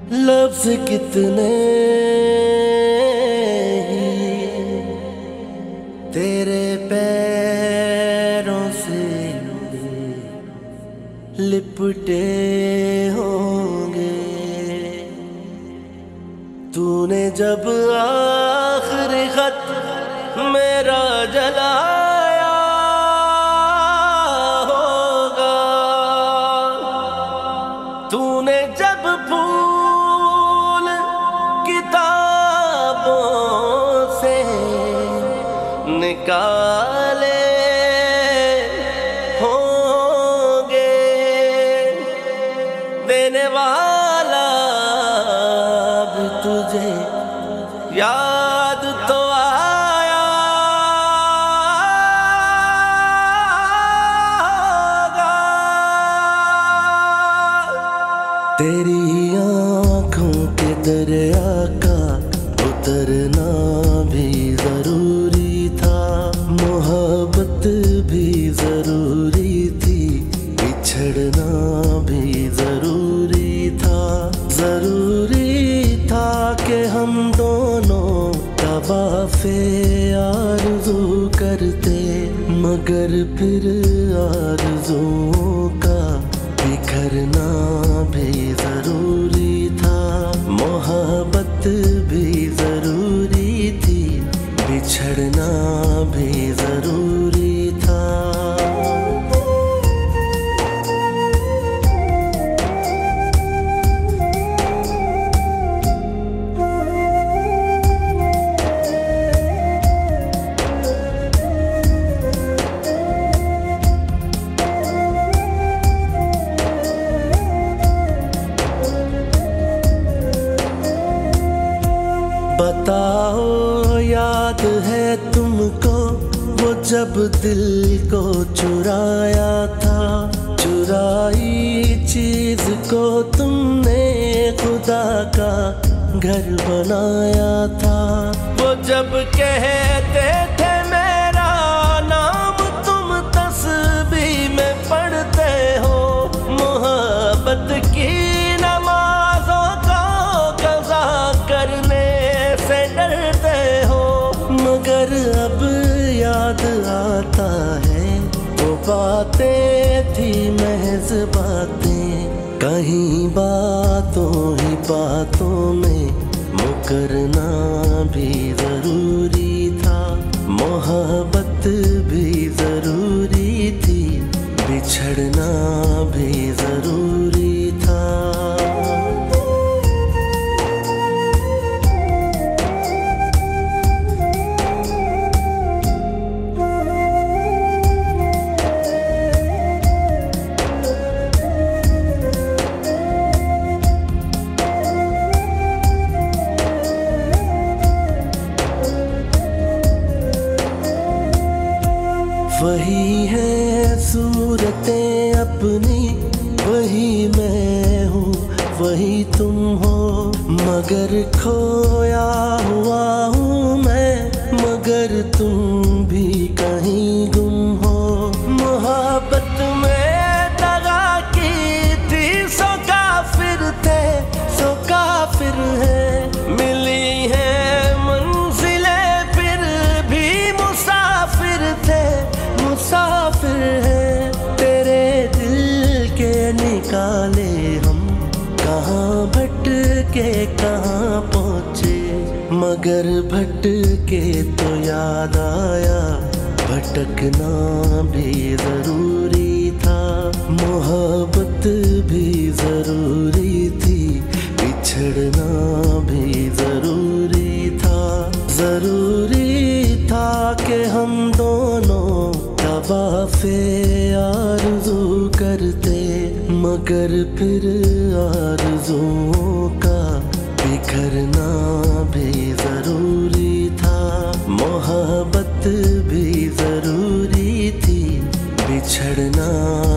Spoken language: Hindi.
लफ्ज कितने ही तेरे पैरों से लिपटे होंगे। तूने जब आखिरी खत मेरा जलाया होगा, तूने जब फूल किताबों से निकाले होंगे, देने वाला भी तुझे याद तो आया होगा। तेरी आँखों के दरिया का उतरना भी जरूरी था, मोहब्बत भी जरूरी थी, बिछड़ना भी जरूरी था। जरूरी था कि हम दोनों तवाफ़े आरज़ू करते, मगर फिर आरज़ुओं का बिखरना भी जरूरी था। मोहब्बत भी जरूरी थी, बिछड़ना भी जरूरी था। बताओ याद है तुमको वो जब दिल को चुराया था, चुराई चीज को तुमने खुदा का घर बनाया था। वो जब कहते थे मेरा नाम तुम तस्बीह में पढ़ते हो, मोहब्बत की नमाजों को कज़ा करने से डरते हो। मगर अब याद आता है वो बातें थी महज बातें, कहीं बातों ही बातों में मुकरना भी जरूरी था। मोहब्बत भी जरूरी थी, बिछड़ना भी जरूरी था। वही है सूरतें अपनी, वही मैं हूँ वही तुम हो, मगर खोया हुआ हूँ मैं, मगर तुम भी कहीं गुम हो। मोहब्बत में दगा की थी सो काफिर थे, सो काफिर है। मिली है मंजिलें फिर भी मुसाफिर थे, मुसाफिर है। तेरे दिल के निकाले हम कहाँ भटके कहाँ पहुँचे, मगर भटके तो याद आया भटकना भी जरूरी था। मोहब्बत भी जरूरी थी, बिछड़ना भी जरूरी था। जरूरी था कि हम दोनों तवाफ़े आरज़ू करते, मगर फिर आरज़ुओं का बिखरना भी जरूरी था। मोहब्बत भी जरूरी थी, बिछड़ना